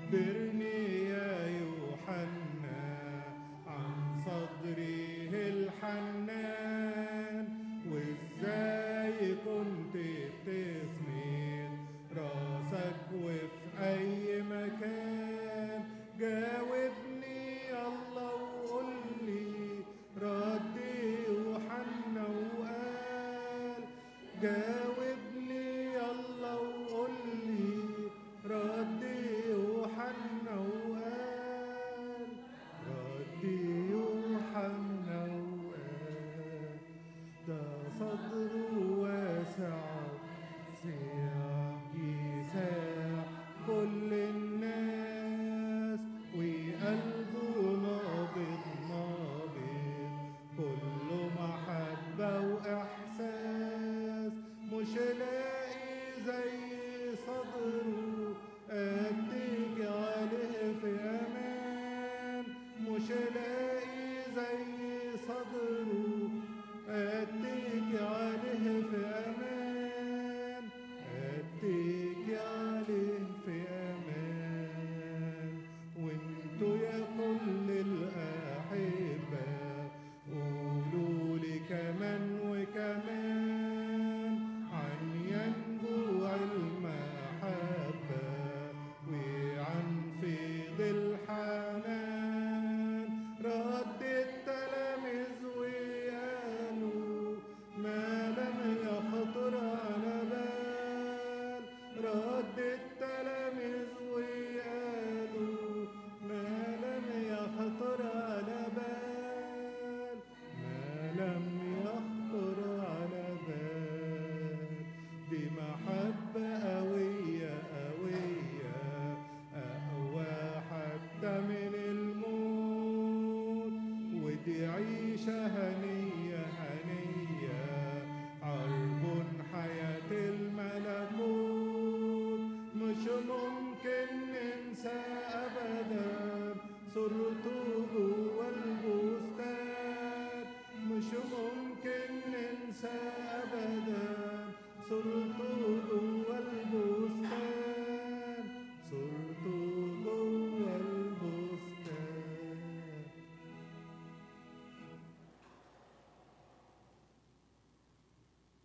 خبرني يا يوحنا عن صدره الحنان، وازاي كنت بتسند راسك وفي اي مكان. جاوبني الله وقولي، رد يوحنا وقال. جاوبني الله وقولي، رد يوحنا وقال. رد يوحنا وقال، ده صدره واسع يساع كل